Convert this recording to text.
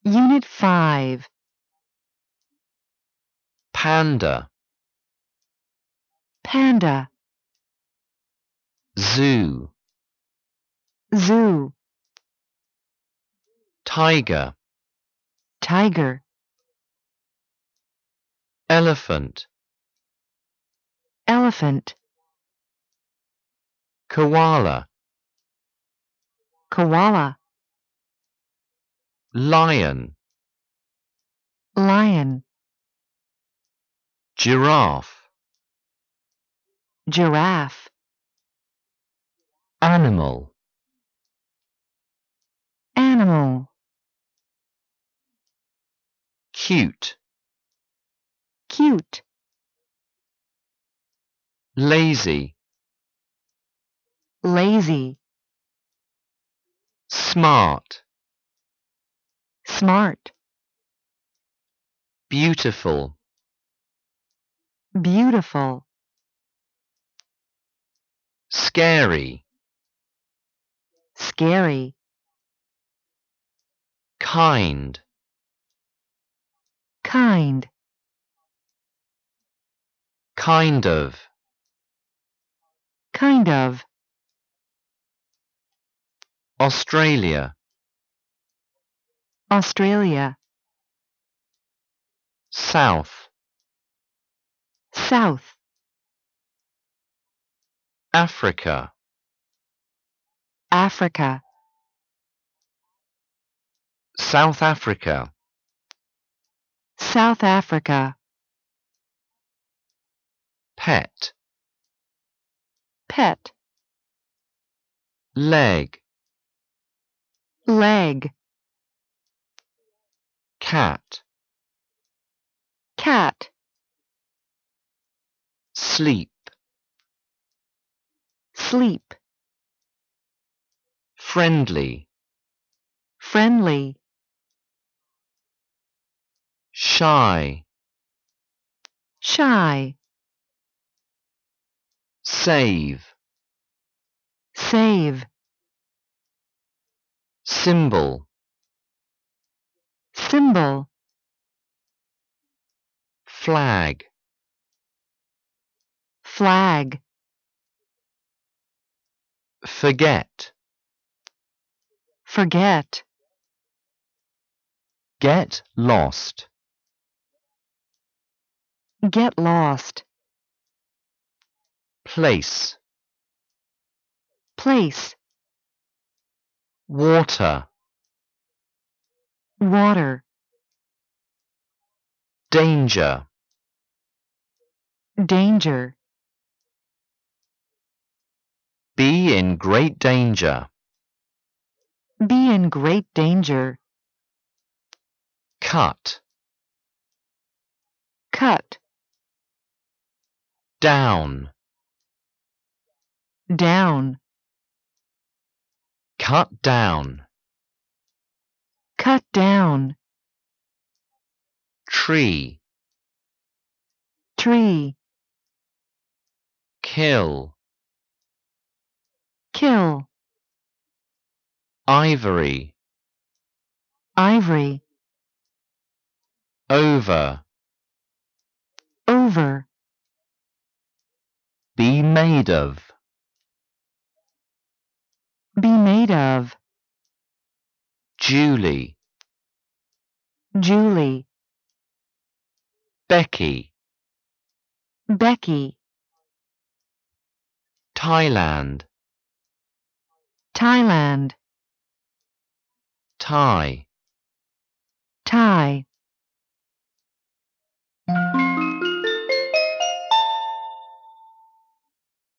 Unit 5. Panda. Panda. Zoo. Zoo. Tiger. Tiger. Elephant. Elephant. Koala. Koala. Lion. Lion. Giraffe. Giraffe. Animal. Animal. Cute. Cute. Lazy. Lazy. Smart. Smart. Beautiful. Beautiful. Scary. Scary. Kind. Kind. Kind of. Kind of. Australia. Australia. South. South. Africa. Africa. South Africa. South Africa. Pet. Pet. Leg. Leg. Cat. Cat. Sleep. Sleep. Friendly. Friendly. Shy. Shy. Save. Save. Symbol. Symbol. Flag. Flag. Forget. Forget. Get lost. Get lost. Place. Place. Water. Water. Danger. Danger. Be in great danger. Be in great danger. Cut. Cut. Down. Down. Cut down. Cut down. Tree. Tree. Kill. Kill. Ivory. Ivory. Over. Over. Be made of. Be made of. Julie. Julie. Becky. Becky. Thailand. Thailand. Tie. Tie.